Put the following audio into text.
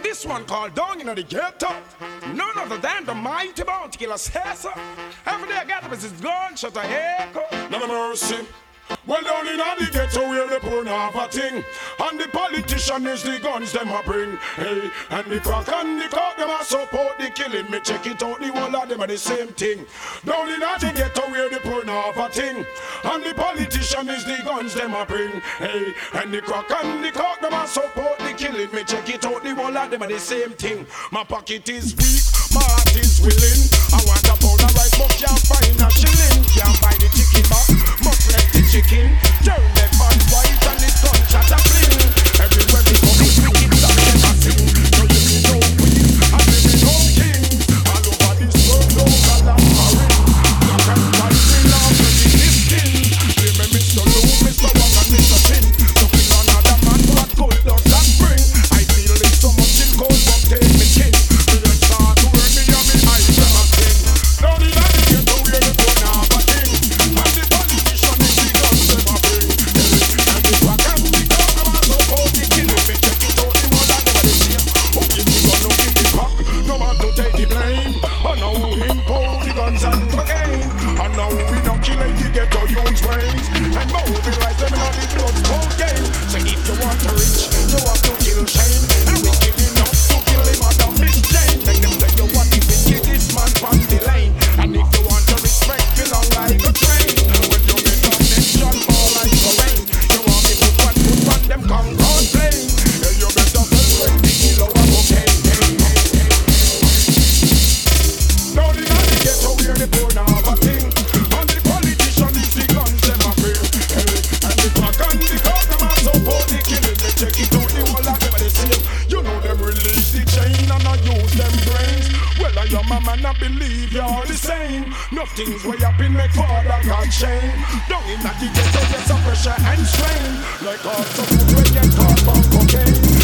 This one called Down in the Ghetto. None other than the mighty bounty killer Cesar. Every day I got up as his gunshot a echo. No mercy. Well, down in the ghetto where the poor have a thing, and the politician is the guns them a bring. Hey, and the crack and the cock them a support the killing. Me check it out, the whole of them are the same thing. Down in the ghetto where the poor have a thing, and the politician is the guns them a bring. Hey, and the crack and the cock them a support the killing. Me check it out, the whole of them are the same thing. My pocket is weak, my heart is willing. I want a pound of rice, but can't find a shilling. Can't buy the chicken back, must let the chicken. Turn them on white and the gunshot a fling. Everywhere we go, it's wicked stuff them a sing. So you be no queen, and you be no king. All over this world, local and foreign. Black and white, we love to be this king. Give me Mr. Lou, Mr. Wong and Mr. Tin. Looking on another man, what good does that bring? I feel it so much in cold, but take me skin. Me just start to hurt me and me eyes them a skin. Down in the ghetto where the poor now have a thing, and the politician is the guns them a bring. And the crack and the cock them a support the killing. Me check it out, the one that never the same. Who give the gun, who give the cock? No man to take the blame. And now we impose the guns and cocaine. And now we don't kill it, the ghetto youths brains. And mobilize them in all the blood sport game. So if you want to rich, you have to kill Shane. And wicked enough to kill him out of Miss Jane. Make them tell you what if the kiddiest man from the lane. And if you want to respect, belong like a train. When you get on nation, fall like the rain. You want me put one foot on them Concord plane. Yeah, you better celebrate the kilo of cocaine. Down in the ghetto where the poor now have a thing, and the politician is the guns them a bring. And the crack and the cock them a support the killing. Me check it out, the whole of them are the same. You know them release the chain and I use them brains. Well, I am a man, I believe you're the same. Nothing's way up in make father God shame. Down in the ghetto there's some pressure and strain, like all some food when you caught from cocaine.